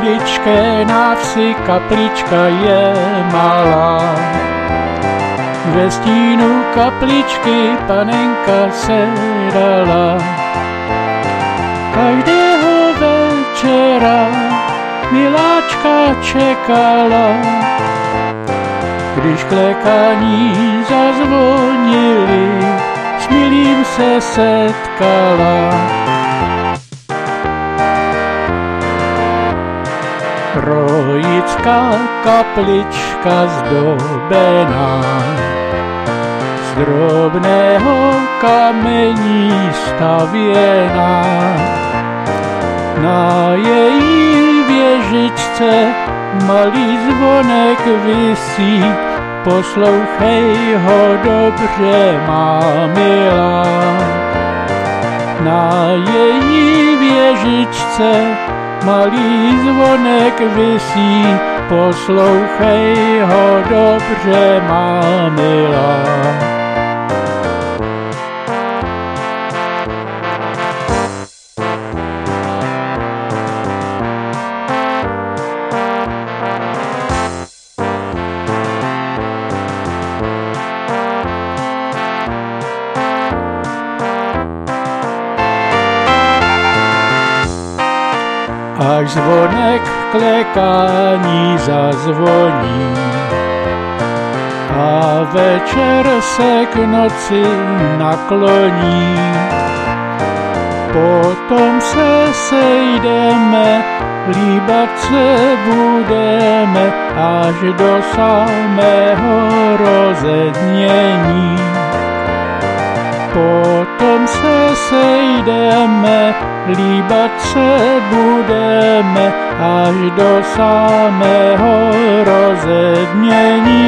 maličké na vsi kaplička je malá. Ve stínu kapličky panenka sedala. Každého večera miláčka čekala. Když klekaní zazvonili, s milým se setkala. Trojická kaplička zdobená, z drobného kamení stavěná. Na její věžičce malý zvonek visí, poslouchej ho dobře, má milá. Na její věžičce malý zvonek visí, poslouchej ho dobře, má milá. Až zvonek klekání zazvoní a večer se k noci nakloní, potom se sejdeme, líbat se budeme až do samého rozednění. Potom se sejdeme, líbat se budeme až do samého rozednění.